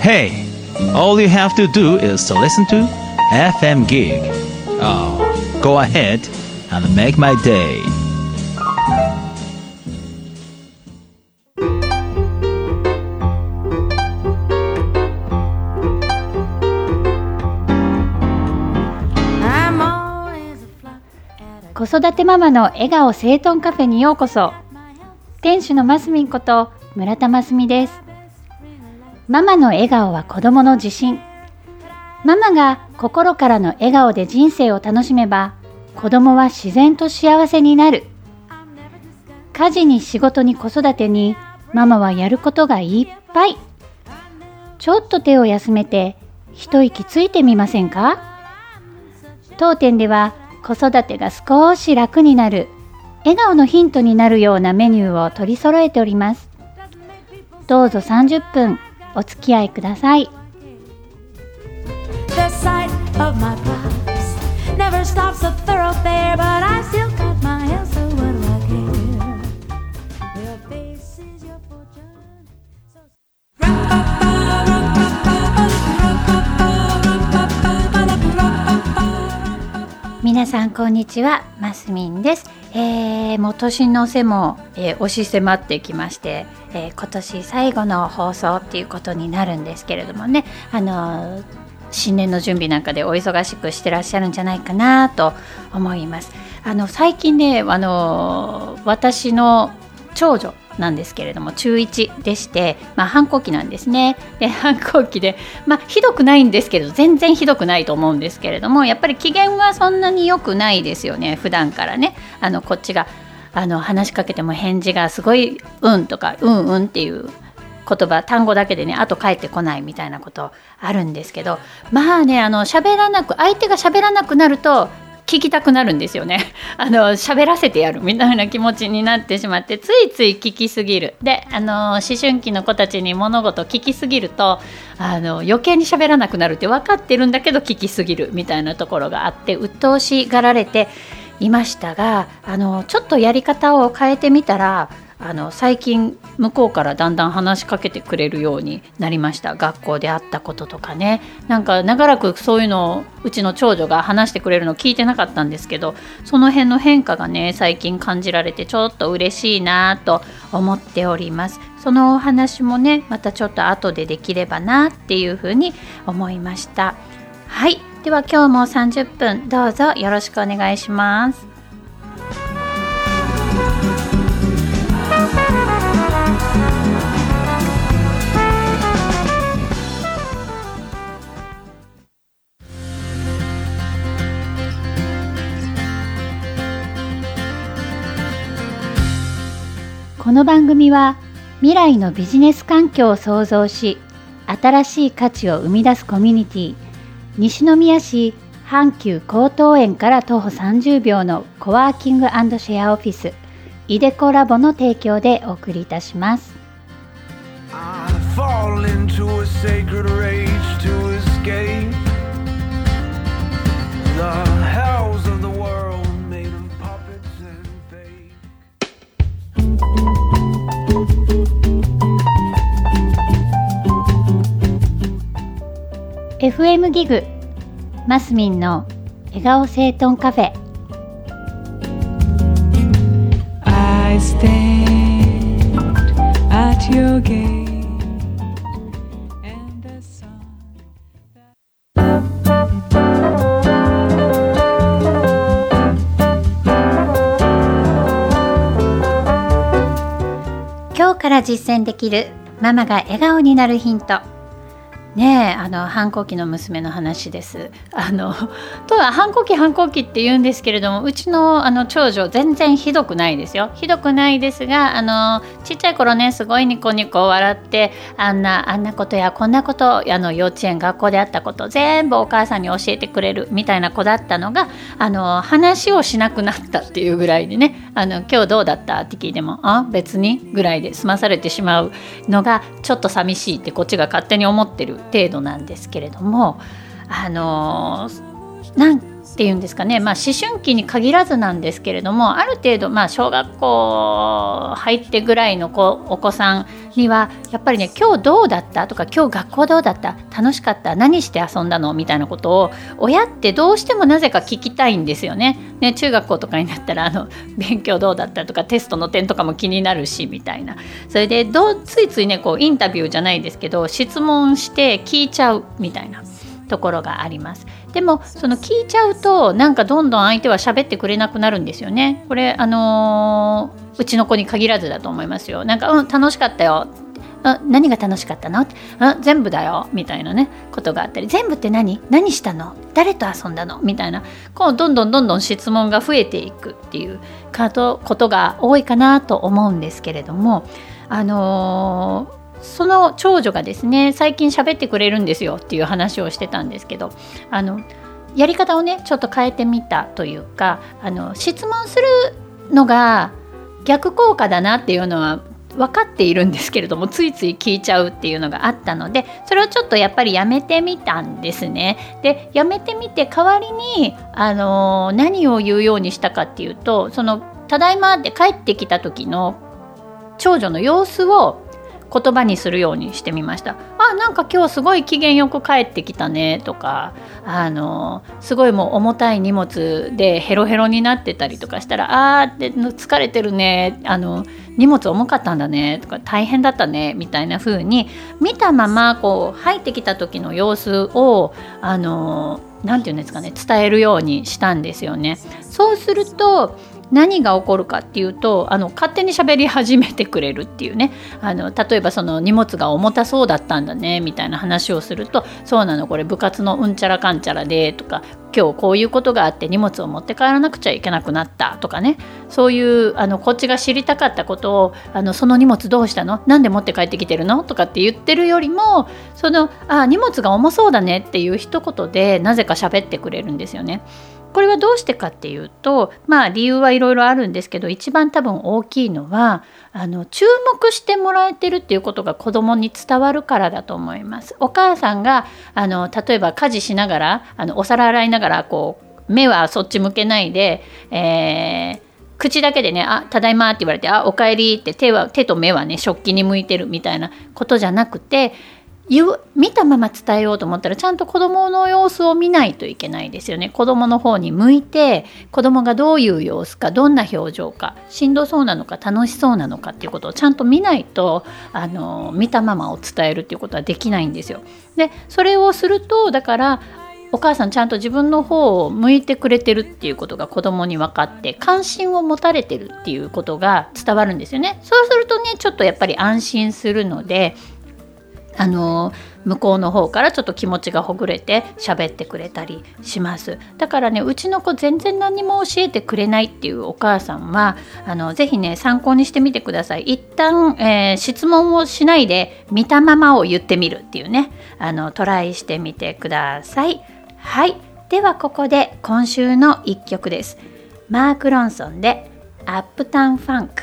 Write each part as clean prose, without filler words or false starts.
Hey, all you have to do is to listen to FM Gig. Oh, go ahead and make my day. 子育てママの笑顔整頓カフェにようこそ。店主のますみんこと村田ますみです。ママの笑顔は子供の自信。ママが心からの笑顔で人生を楽しめば、子供は自然と幸せになる。家事に仕事に子育てに、ママはやることがいっぱい。ちょっと手を休めて一息ついてみませんか？当店では子育てが少し楽になる、笑顔のヒントになるようなメニューを取り揃えております。どうぞ30分お付き合いください。皆さんこんにちは、ますみんです。もう年の瀬も、押し迫ってきまして、今年最後の放送っていうことになるんですけれどもね、新年の準備なんかでお忙しくしてらっしゃるんじゃないかなと思います。最近ね、私の長女なんですけれども中1でして、反抗期なんですね。で反抗期で、ひどくないんですけど、全然ひどくないと思うんですけれども、やっぱり機嫌はそんなに良くないですよね。普段からね、こっちが話しかけても返事がすごいうんとかうんうんっていう言葉単語だけでね、あと返ってこないみたいなことあるんですけど、相手が喋らなくなると聞きたくなるんですよね。喋らせてやるみたいな気持ちになってしまって、ついつい聞きすぎる。で思春期の子たちに物事聞きすぎると余計に喋らなくなるって分かってるんだけど聞きすぎるみたいなところがあって、鬱陶しがられていましたが、ちょっとやり方を変えてみたら最近向こうからだんだん話しかけてくれるようになりました。学校であったこととかね、なんか長らくそういうのをうちの長女が話してくれるのを聞いてなかったんですけど、その辺の変化がね最近感じられてちょっと嬉しいなと思っております。そのお話もねまたちょっと後でできればなっていうふうに思いました。はい、では今日も30分どうぞよろしくお願いします。この番組は未来のビジネス環境を創造し、新しい価値を生み出すコミュニティ、西宮市阪急江東園から徒歩30秒のコワーキング&シェアオフィスイデコラボの提供でお送りいたします。FM ギグマスミンの笑顔整頓カフェ。 I stand at your gate and the sun 今日から実践できるママが笑顔になるヒントね。反抗期の娘の話です。反抗期って言うんですけれども、うちの長女全然ひどくないですよ。ひどくないですが、ちっちゃい頃ねすごいニコニコ笑ってあんなことやこんなこと幼稚園学校であったこと全部お母さんに教えてくれるみたいな子だったのが話をしなくなったっていうぐらいでね、今日どうだったって聞いても別にぐらいで済まされてしまうのがちょっと寂しいってこっちが勝手に思ってる程度なんですけれども、なんっていうんですかね、思春期に限らずなんですけれども、ある程度小学校入ってぐらいのお子さんにはやっぱりね、今日どうだったとか、今日学校どうだった、楽しかった、何して遊んだのみたいなことを親ってどうしてもなぜか聞きたいんですよね。中学校とかになったら勉強どうだったとか、テストの点とかも気になるしみたいな、それでついついねインタビューじゃないですけど質問して聞いちゃうみたいなところがあります。でもその聞いちゃうとどんどん相手は喋ってくれなくなるんですよね。これうちの子に限らずだと思いますよ。楽しかったよ、何が楽しかったの、全部だよみたいなねことがあったり、全部って何したの、誰と遊んだのみたいな、どんどん質問が増えていくっていうことが多いかなと思うんですけれども、その長女がですね、最近喋ってくれるんですよっていう話をしてたんですけど、やり方をねちょっと変えてみたというか、質問するのが逆効果だなっていうのは分かっているんですけれども、ついつい聞いちゃうっていうのがあったので、それをちょっとやっぱりやめてみたんですね。でやめてみて、代わりに何を言うようにしたかっていうと、ただいまって帰ってきた時の長女の様子を言葉にするようにしてみました。今日すごい機嫌よく帰ってきたねとか、すごいもう重たい荷物でヘロヘロになってたりとかしたら、疲れてるね、荷物重かったんだねとか、大変だったねみたいな風に見たまま入ってきた時の様子をなんていうんですかね、伝えるようにしたんですよね。そうすると何が起こるかっていうと、勝手に喋り始めてくれるっていうね、例えばその荷物が重たそうだったんだねみたいな話をすると、そうなの、これ部活のうんちゃらかんちゃらでとか、今日こういうことがあって荷物を持って帰らなくちゃいけなくなったとかね、そういうこっちが知りたかったことをその荷物どうしたの、なんで持って帰ってきてるのとかって言ってるよりも、荷物が重そうだねっていう一言でなぜか喋ってくれるんですよね。これはどうしてかっていうと、理由はいろいろあるんですけど、一番多分大きいのは注目してもらえてるっていうことが子供に伝わるからだと思います。お母さんが例えば家事しながらお皿洗いながら目はそっち向けないで、口だけでね、ただいまって言われて、おかえりって手と目はね食器に向いてるみたいなことじゃなくて、見たまま伝えようと思ったらちゃんと子どもの様子を見ないといけないですよね。子どもの方に向いて、子どもがどういう様子か、どんな表情か、しんどそうなのか楽しそうなのかっていうことをちゃんと見ないと見たままを伝えるっていうことはできないんですよ。でそれをすると、だからお母さんちゃんと自分の方を向いてくれてるっていうことが子どもに分かって、関心を持たれてるっていうことが伝わるんですよね。そうするとね、ちょっとやっぱり安心するので、向こうの方からちょっと気持ちがほぐれて喋ってくれたりします。だからね、うちの子全然何も教えてくれないっていうお母さんはぜひね参考にしてみてください。一旦、質問をしないで見たままを言ってみるっていうね、トライしてみてください。はい、ではここで今週の一曲です。マーク・ロンソンでアップタウン・ファンク。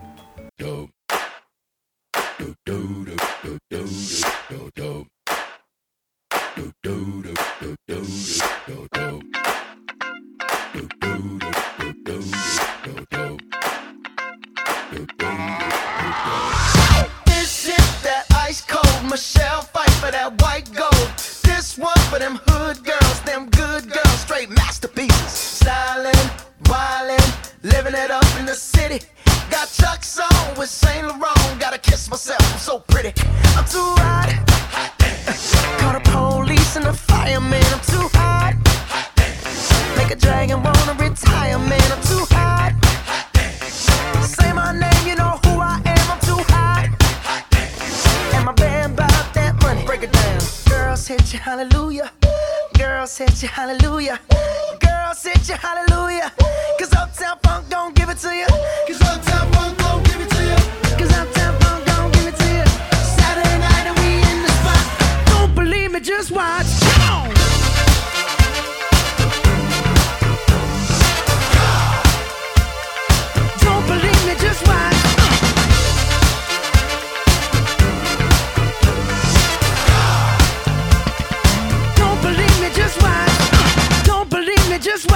This is that ice cold Michelle fight for that white gold. This one for them hood girls, them good girls, straight masterpieces. Stylin', wildin', living it up in the city. Got Chuck's on with Saint Laurent. Gotta kiss myself, I'm so pretty. I'm too hot. Call the police and the fireman. I'm too hot. Make a dragon wanna retire, man. I'm too hot. Say my name, you know who I am. I'm too hot. And my band bought that money. Break it down. Girls hit you, hallelujah. Girls hit you, hallelujah. Girls hit you, hallelujah. Cause Uptown Funk don't give it to you. Cause Uptown Funk don't give it to you. Cause Uptown Funk don't give it to you. Saturday night and we in the spot. Don't believe me, just watch. Come on. Don't believe me, just watch. Don't believe me, just watch. Don't believe me, just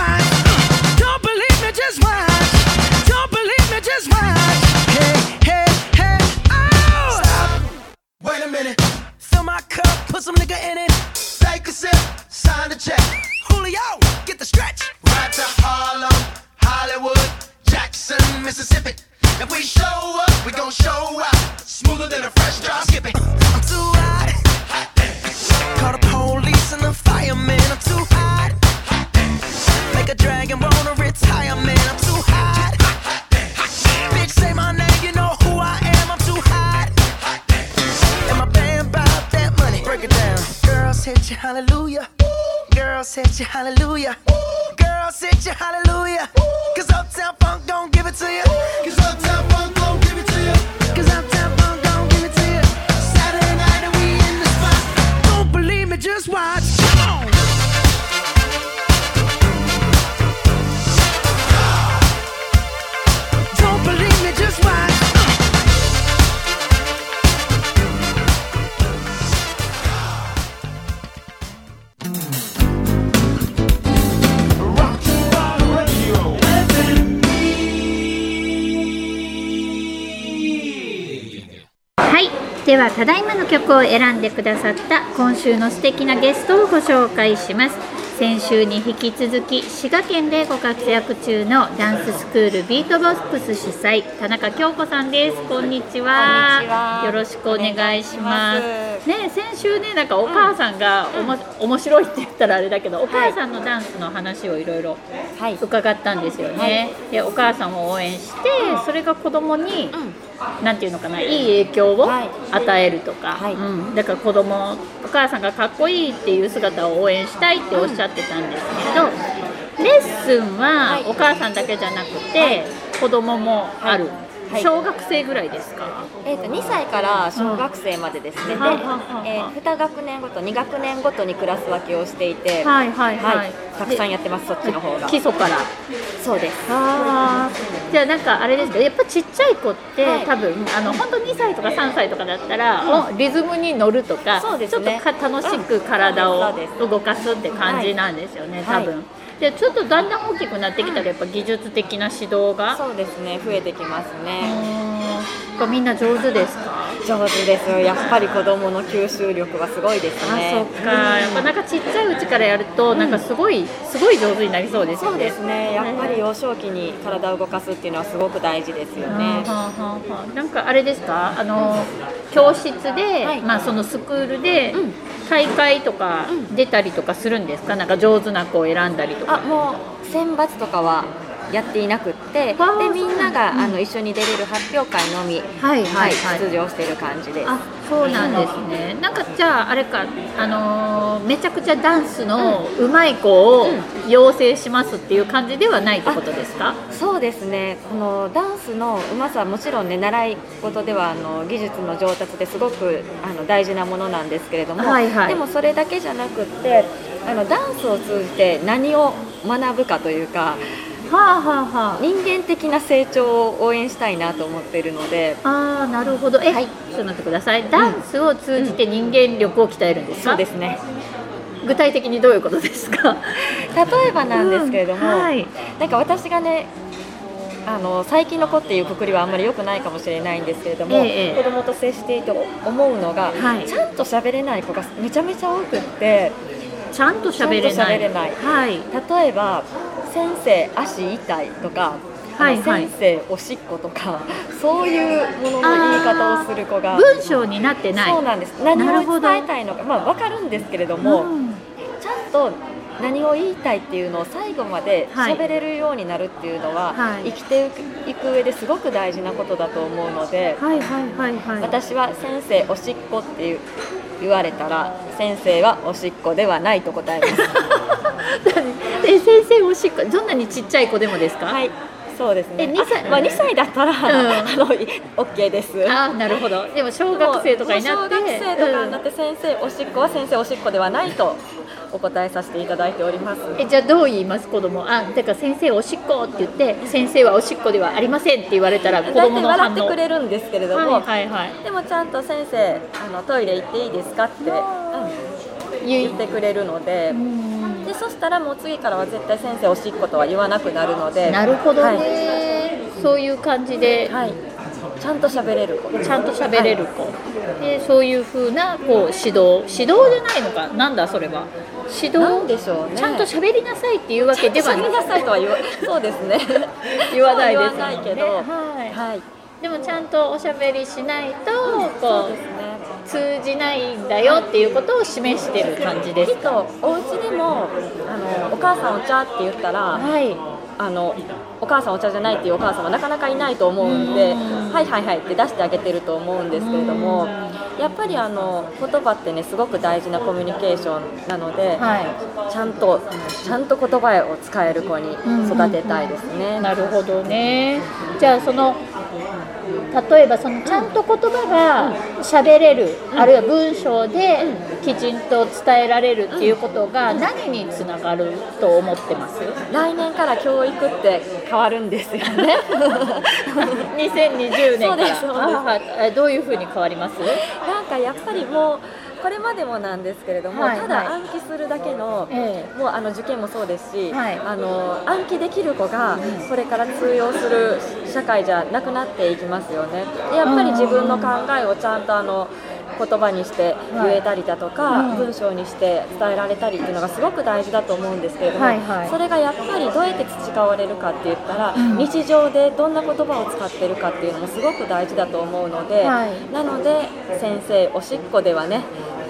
Fill my cup, put some nigga in it. Take a sip, sign the check. Julio, get the stretch. Right to Harlem, Hollywood, Jackson, Mississippi. If we show up, we gon' show out. Smoother than a fresh drop skipping. I'm too hot. Call the police and the fireman. I'm too hot. Make a dragon wanna retire, man. I'm too hot. Bitch, say my name, you know who I am. I'm too hot. And my band bout that money. Break it down. Girls hit you, hallelujah. Girls hit you, hallelujah. Girls hit you, hallelujah. Cause Uptown Funk don't give it to you. Cause Uptown Funk don't give it to you. Cause Uptown Funk don't give it to you. Saturday night and we in the spot. Don't believe me, just watch. Come on. Don't believe me, just watch. はい、ではただいまの曲を選んでくださった今週の素敵なゲストをご紹介します。先週に引き続き滋賀県でご活躍中のダンススクールビートボックス主催田中京子さんです。こんにちは。よろしくお願いします。ね、先週ね、なんかお母さんが面白いって言ったらあれだけど、お母さんのダンスの話をいろいろ伺ったんですよね。で、お母さんを応援して、それが子供になんていうのかな、いい影響を与えるとか、だから子供、お母さんがかっこいいっていう姿を応援したいっておっしゃってたんですけど、レッスンはお母さんだけじゃなくて子供もある。小学生ぐらいですか ？2歳から小学生までですね。で、2学年ごと、2学年ごとにクラス分けをしていて、たくさんやってます。そっちの方が。 基礎から。そうです。じゃあなんかあれですけど、やっぱちっちゃい子って、多分本当2歳とか3歳とかだったら、リズムに乗るとか、ちょっと楽しく体を動かすって感じなんですよね、多分。でちょっとだんだん大きくなってきたらやっぱ技術的な指導がそうですね、増えてきますね。 みんな上手ですか？ 上手ですよ。やっぱり子供の吸収力はすごいですね。 あ、そっか。やっぱなんかちっちゃいうちからやるとなんかすごい上手になりそうですよね。 そうですね。やっぱり幼少期に体を動かすっていうのはすごく大事ですよね。 なんかあれですか？教室で、そのスクールで大会とか出たりとかするんですか？なんか上手な子を選んだりとか。 もう選抜とかはやっていなくって、でみんなが一緒に出れる発表会のみ出場している感じです。 あ、そうなんですね。なんかじゃああれか、めちゃくちゃダンスの上手い子を養成しますっていう感じではないってことですか？ そうですね。このダンスのうまさはもちろんね、習い事では技術の上達ですごく大事なものなんですけれども、でもそれだけじゃなくってダンスを通じて何を学ぶかというか、人間的な成長を応援したいなと思っているので。 なるほど。ちょっと待ってください。ダンスを通じて人間力を鍛えるんですか？ そうですね。 具体的にどういうことですか？ 例えばなんですけれども、なんか私がね、最近の子っていうくくりはあんまり良くないかもしれないんですけれども、子供と接していて思うのが、ちゃんと喋れない子がめちゃめちゃ多くって、 ちゃんと喋れない。例えば先生足痛いとか、先生おしっことか、そういうものの言い方をする子が文章になってない。 そうなんです。何を伝えたいのか、分かるんですけれども、ちゃんと何を言いたいっていうのを最後まで喋れるようになるっていうのは、生きていく上ですごく大事なことだと思うので、私は先生おしっこって言われたら、先生はおしっこではないと答えます。 先生おしっこ、どんなにちっちゃい子でもですか？ そうですね。2歳だったら、OK です。 なるほど。でも小学生とかになって、 小学生とかになって先生おしっこは先生おしっこではないとお答えさせていただいております。 じゃあどう言います？子供。だから先生おしっこって言って、先生はおしっこではありまませんって言われたら子供の反応。 笑ってくれるんですけれども、でもちゃんと先生トイレ行っていいですかって言ってくれるので。でそしたらもう次からは絶対先生おしっことは言わなくなるので。 なるほどね。そういう感じでちゃんと喋れる子、 ちゃんと喋れる子、でそういう風なこう指導じゃないのか、なんだそれは指導なんでしょうね。 ちゃんと喋りなさいっていうわけではない。 喋りなさいとはそうですね言わないです言わないけど、はい、 でもちゃんとおしゃべりしないとこそうですね。 通じないんだよっていうことを示してる感じですきっとお家でもお母さんお茶って言ったら、 はい、 お母さんお茶じゃないっていうお母さんはなかなかいないと思うんで、はいはいはいって出してあげてると思うんですけれども、やっぱり言葉ってねすごく大事なコミュニケーションなので、 はい、 ちゃんと言葉を使える子に育てたいですね。 なるほどね。じゃあ例えばそのちゃんと言葉が喋れる、あるいは文章できちんと伝えられるっていうことが何につながると思ってます？ 来年から教育って変わるんですよね 2020年からそうです。 どういうふうに変わります？ なんかやっぱりもうこれまでもなんですけれども、 はい、 ただ暗記するだけの、もう受験もそうですし、 はい、 暗記できる子がこれから通用する社会じゃなくなっていきますよね。でやっぱり自分の考えをちゃんと言葉にして言えたりだとか、文章にして伝えられたりっていうのがすごく大事だと思うんですけれども、それがやっぱりどうやって培われるかって言ったら、日常でどんな言葉を使ってるかっていうのもすごく大事だと思うので、なので先生おしっこではね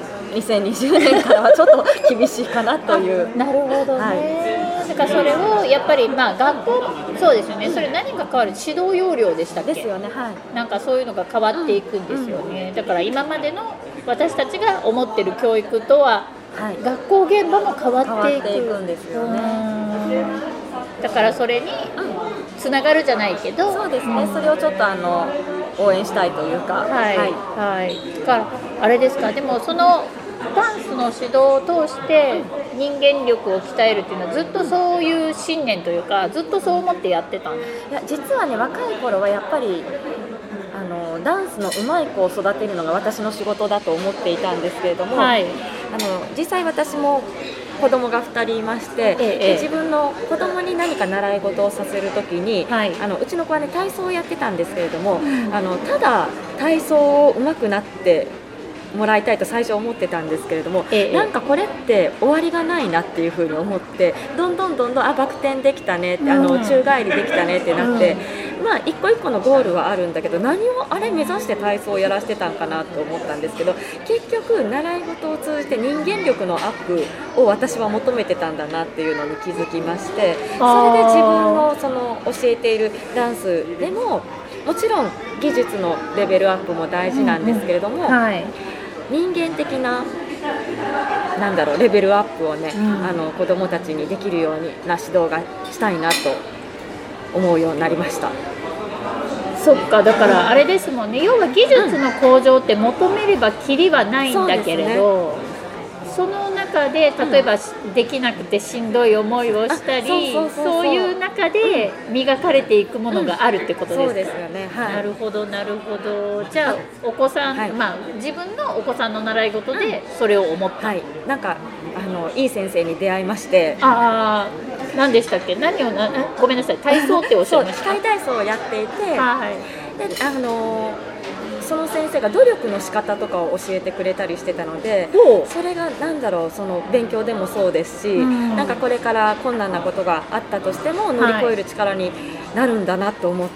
2020年からはちょっと厳しいかなというなるほどね、だからそれをやっぱり学校そうですよね。それ何が変わる？指導要領でしたっけ？ ですよね。はい。 なんかそういうのが変わっていくんですよね。だから今までの私たちが思ってる教育とは、学校現場も変わっていくんですよね。 だからそれにつながるじゃないけど、 そうですね。それをちょっと応援したいというか、 だからあれですか。でもそのダンスの指導を通して人間力を鍛えるっていうのはずっとそういう信念というかずっとそう思ってやってたんです。 いや実はね若い頃はやっぱりダンスの上手い子を育てるのが私の仕事だと思っていたんですけれども、実際私も子供が2人いまして、で自分の子供に何か習い事をさせるときに、うちの子はね体操をやってたんですけれども、ただ体操を上手くなってもらいたいと最初思ってたんですけれども、なんかこれって終わりがないなっていうふうに思って、どんどんバク転できたねって宙返りできたねってなって、一個一個のゴールはあるんだけど何を目指して体操をやらせてたんかなと思ったんですけど、結局習い事を通じて人間力のアップを私は求めてたんだなっていうのに気づきまして、それで自分の教えているダンスでももちろん技術のレベルアップも大事なんですけれども、人間的なレベルアップをね、子どもたちにできるような指導がしたいなと思うようになりました。 そっか、だからあれですもんね。要は技術の向上って求めればきりはないんだけれど、その中で例えばできなくてしんどい思いをしたり、そういう中で磨かれていくものがあるってことですか？ そうですよね。 なるほどなるほど。じゃあお子さん、自分のお子さんの習い事でそれを思った。 なんかいい先生に出会いまして。 何でしたっけ？ごめんなさい。体操っておっしゃいました。 機械体操をやっていて、でその先生が努力の仕方とかを教えてくれたりしてたので、それがその勉強でもそうですし、なんかこれから困難なことがあったとしても乗り越える力になるんだなと思って、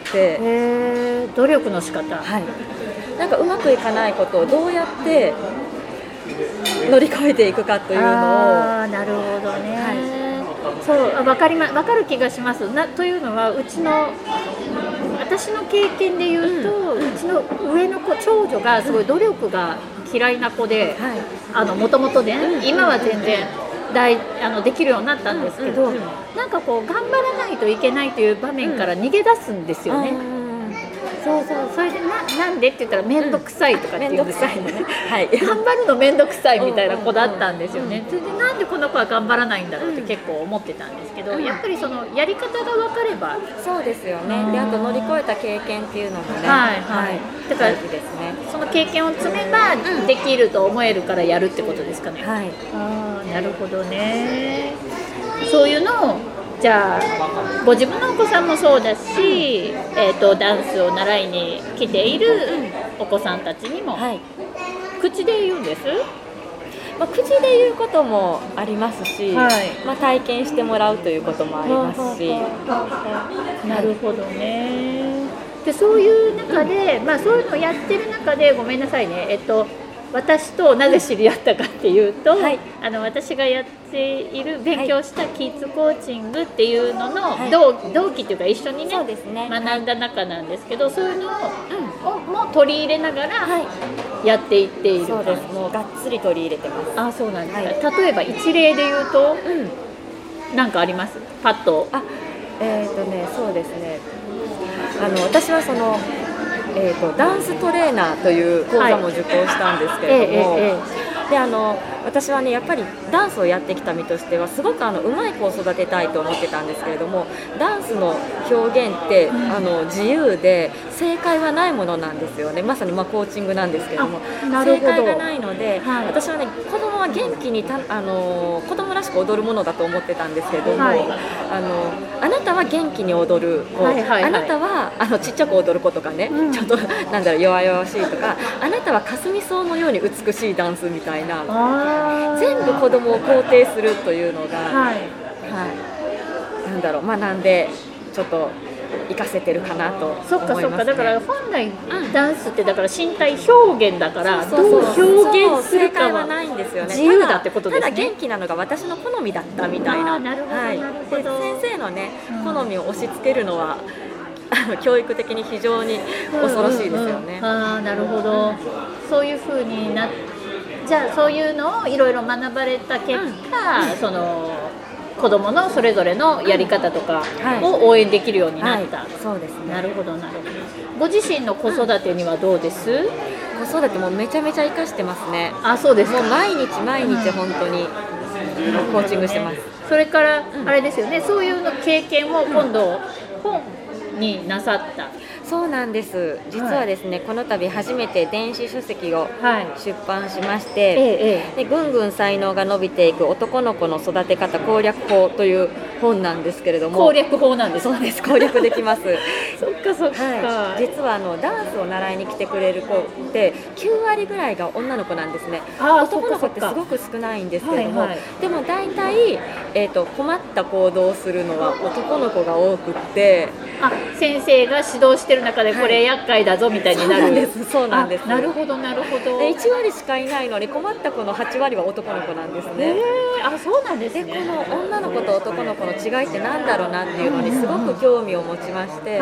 努力の仕方、 なんかうまくいかないことをどうやって乗り越えていくかというのを。 なるほどね。そう分かる気がします。というのは私の経験で言うと、うちの上の子長女がすごい努力が嫌いな子で、もともとね、今は全然できるようになったんですけど、なんかこう頑張らないといけないという場面から逃げ出すんですよね。それでなんでって言ったら面倒くさいとかって言うんですよね。頑張るの面倒くさいみたいな子だったんですよね。それでなんでこの子は頑張らないんだろうって結構思ってたんですけど、やっぱりそのやり方が分かれば。 そうですよね。であと乗り越えた経験っていうのもね、だからその経験を積めばできると思えるからやるってことですかね。なるほどね。そういうのをじゃあご自分のお子さんもそうだし、ダンスを習いに来ているお子さんたちにも、 はい、 口で言うんです。 口で言うこともありますし、 はい、 体験してもらうということもありますし、 なるほどね。でそういう中で、そういうのをやってる中でごめんなさいね、私となぜ知り合ったかっていうと、はい、私がやっている勉強したキッズコーチングっていうのの同期というか一緒にね、そうですね、学んだ中なんですけど、そういうのをも取り入れながらやっていっている。 そうです、もうがっつり取り入れてます。 そうなんですか。例えば一例で言うと、何かあります？パッと。 そうですね、私はダンストレーナーという講座も受講したんですけれども、で私はねやっぱりダンスをやってきた身としてはすごくうまい子を育てたいと思ってたんですけれども、ダンスの表現って自由で正解はないものなんですよね。まさにコーチングなんですけれども、正解がないので、私はね子供は元気に子供らしく踊るものだと思ってたんですけれども、あなたは元気に踊る子、あなたはちっちゃく踊る子とかね、ちょっと弱々しいとか、あなたはかすみ草のように美しいダンスみたいな、全部子供を肯定するというのが、学んでちょっと活かせてるかなと思いますね。 そっか、だから本来ダンスってだから身体表現だから、どう表現するかはないんですよね。自由だってことですね。 ただ元気なのが私の好みだったみたいな。 なるほど。 先生のね好みを押し付けるのは教育的に非常に恐ろしいですよね。 なるほど。そういう風になっじゃあそういうのをいろいろ学ばれた結果、その子どものそれぞれのやり方とかを応援できるようになった。 そうですね。 なるほど。ご自身の子育てにはどうです？ 子育てもめちゃめちゃ活かしてますね。 そうですか。 もう毎日本当にコーチングしてます。 それからあれですよね、そういうの経験を今度本になさった。 そうなんです。実はですね、この度初めて電子書籍を出版しまして、でぐんぐん才能が伸びていく男の子の育て方攻略法という本なんですけれども。 攻略法なんです。 そうです、攻略できます。 そっか、 実はダンスを習いに来てくれる子って9割ぐらいが女の子なんですね。男の子ってすごく少ないんですけれども、でも大体、困った行動をするのは男の子が多くって、 先生が指導してる中でこれ厄介だぞみたいになるんです。 そうなんです。 なるほど。で 1割しかいないのに困った子の8割は男の子なんですね。 そうなんですね。 でこの女の子と男の子の違いってなんだろうなっていうのにすごく興味を持ちまして、で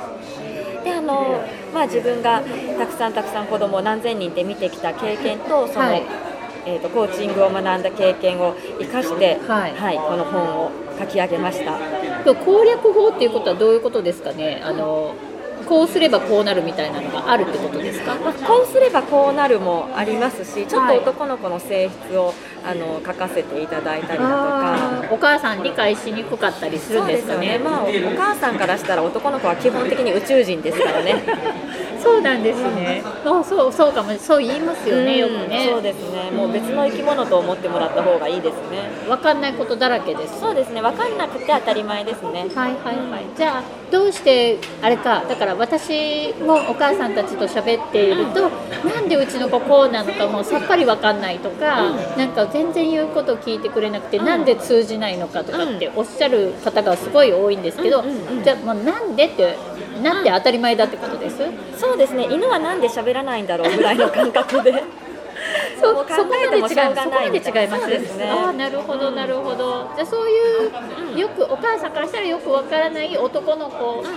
自分がたくさん子供を何千人って見てきた経験とコーチングを学んだ経験を生かして、この本を書き上げました。 攻略法っていうことはどういうことですかね。こうすればこうなるみたいなのがあるってことですか？ こうすればこうなるもありますし、ちょっと男の子の性質を書かせていただいたりだとか、 お母さん理解しにくかったりするんですかね。 お母さんからしたら男の子は基本的に宇宙人ですからね。 そうなんですね。そうかも、そう言いますよね、よくね。 そうですね。もう別の生き物と思ってもらった方がいいですね。 分かんないことだらけです。 そうですね。分かんなくて当たり前ですね。 じゃあどうしてあれか、だから私もお母さんたちと喋っていると、なんでうちの子こうなのかもさっぱり分かんないとか、なんか全然言うことを聞いてくれなくて、なんで通じないのかとかっておっしゃる方がすごい多いんですけど、じゃあもうなんで当たり前だってことです。 そうですね。犬はなんで喋らないんだろうぐらいの感覚でそこまで違います。 そうですね。 なるほど。じゃあそういうよくお母さんからしたらよくわからない男の子を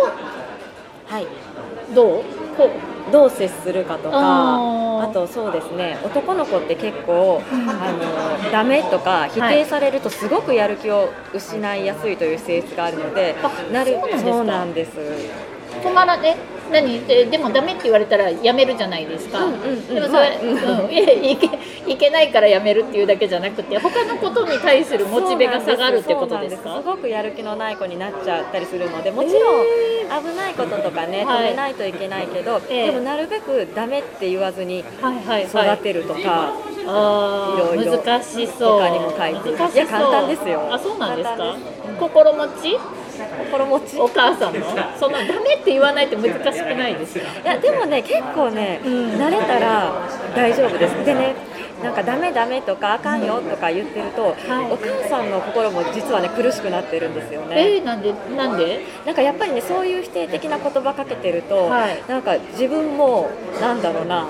どう接するかとか、あとそうですね、男の子って結構ダメとか否定されるとすごくやる気を失いやすいという性質があるので、そうなんです。 止まらね、でもダメって言われたらやめるじゃないですか。でもそれ、いけないからやめるっていうだけじゃなくて、他のことに対するモチベが下がるってことですか？ すごくやる気のない子になっちゃったりするので、もちろん危ないこととかね、止めないといけないけど、でもなるべくダメって言わずに育てるとか。 ろいろ難しそう。 他にも書いている。 難しそう。 いや簡単ですよ。 あ、そうなんですか。 簡単です。 心持ち？ 心持ち。 お母さんのそのダメって言わないと難しくないですか？ いやでもね結構ね、慣れたら大丈夫です。でね、なんかダメダメとかあかんよとか言ってると、お母さんの心も実はね苦しくなってるんですよね。 なんで？ なんかやっぱりねそういう否定的な言葉かけてると、なんか自分もなんだろうな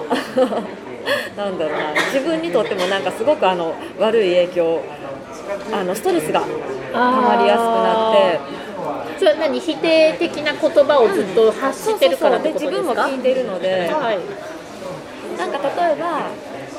自分にとってもなんかすごく悪い影響、ストレスが溜まりやすくなって。 それは何、否定的な言葉をずっと発してるからってことですか？ 自分も聞いてるので、 はい、 なんか例えば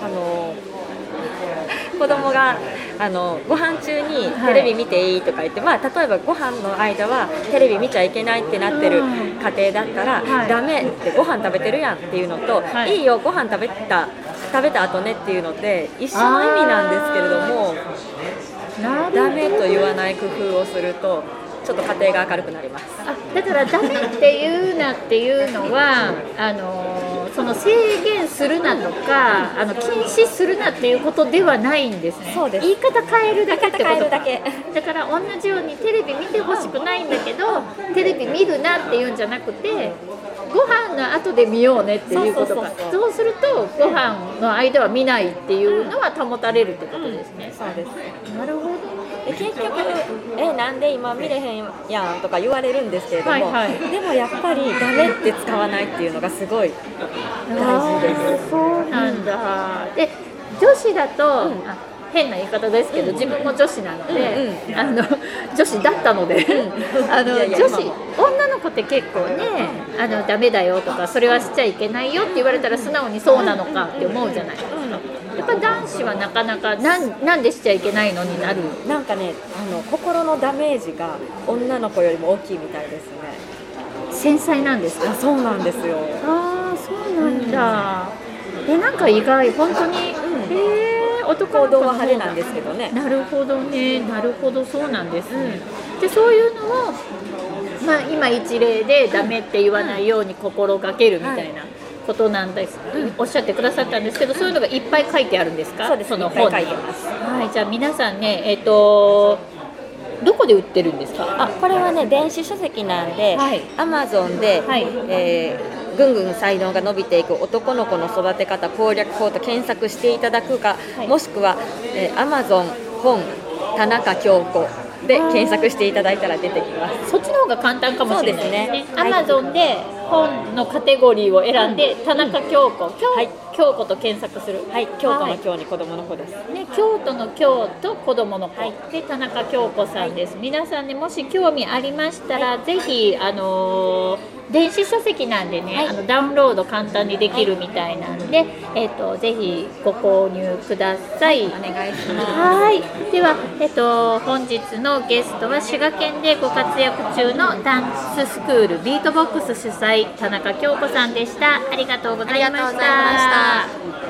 子供がご飯中にテレビ見ていいとか言って、例えばご飯の間はテレビ見ちゃいけないってなってる家庭だったら、ダメってご飯食べてるやんっていうのと、いいよご飯食べた後ねっていうのって一緒の意味なんですけれども、ダメと言わない工夫をするとちょっと家庭が明るくなります。 だからダメって言うなっていうのはその制限するなとか禁止するなっていうことではないんですね。 そうです。 言い方変えるだけってことか。 だから同じようにテレビ見てほしくないんだけど、テレビ見るなっていうんじゃなくて、ご飯の後で見ようねっていうことか。そうするとご飯の間は見ないっていうのは保たれるってことですね。 そうです。 なるほど。 結局なんで今見れへんやんとか言われるんですけれども、でもやっぱりダメって使わないっていうのがすごい大事です。 そうなんだ。で女子だと、変な言い方ですけど、自分も女子なので、女子だったので女子女の子って結構ねダメだよとかそれはしちゃいけないよって言われたら素直にそうなのかって思うじゃないですか。やっぱ男子はなかなかなんでしちゃいけないのになる。 なんかね心のダメージが女の子よりも大きいみたいですね。 繊細なんですか？ そうなんですよ。 そうなんだ。なんか意外、本当に、男の子の方が派手なんですけどね。 なるほどね、なるほど、そうなんです、でそういうのを、今一例でダメって言わないように心がけるみたいなことなんです、おっしゃってくださったんですけど、そういうのがいっぱい書いてあるんですか？ そうです、 その本に。 いっぱい書いてます。 はい、じゃあ皆さんね、どこで売ってるんですか？ これはね電子書籍なんで、Amazon で、ぐんぐん才能が伸びていく男の子の育て方攻略法と検索していただくか、もしくは、Amazon 本田中京子で検索していただいたら出てきます。 そっちの方が簡単かもしれないですね。Amazon で本のカテゴリーを選んで、田中京子、京子と検索する。 京都の京に子供の子です。 ね、京都の京と子供の子、で田中京子さんです。皆さんね、もし興味ありましたら、ぜひ電子書籍なんでね、ダウンロード簡単にできるみたいなんで、ぜひご購入ください。 お願いします。 はい。では、本日のゲストは滋賀県でご活躍中のダンススクールビートボックス主催田中京子さんでした。ありがとうございました。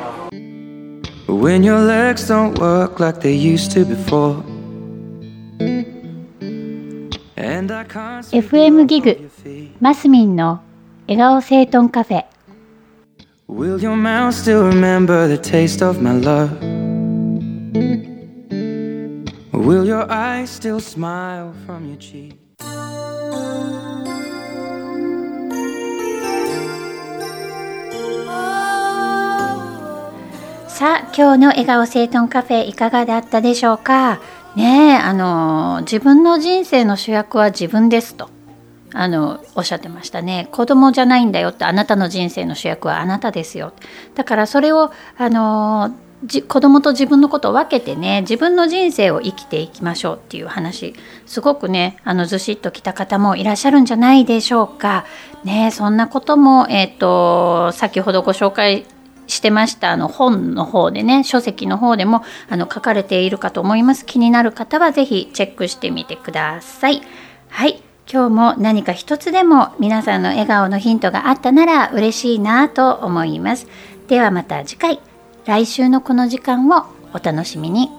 When your legs don't work like they used to before FM ギグマスミンの笑顔整頓カフェ。 Will your mouth still remember the taste of my love? Will your eyes still smile from your cheek? さあ、今日の笑顔整頓カフェいかがだったでしょうかね。自分の人生の主役は自分ですとおっしゃってましたね。子供じゃないんだよって、あなたの人生の主役はあなたですよ。だからそれを子供と自分のことを分けてね、自分の人生を生きていきましょうっていう話、すごくねずしっときた方もいらっしゃるんじゃないでしょうかね。そんなことも先ほどご紹介してました本の方でね、書籍の方でも書かれているかと思います。気になる方はぜひチェックしてみてください。はい、今日も何か一つでも皆さんの笑顔のヒントがあったなら嬉しいなと思います。ではまた次回、来週のこの時間をお楽しみに。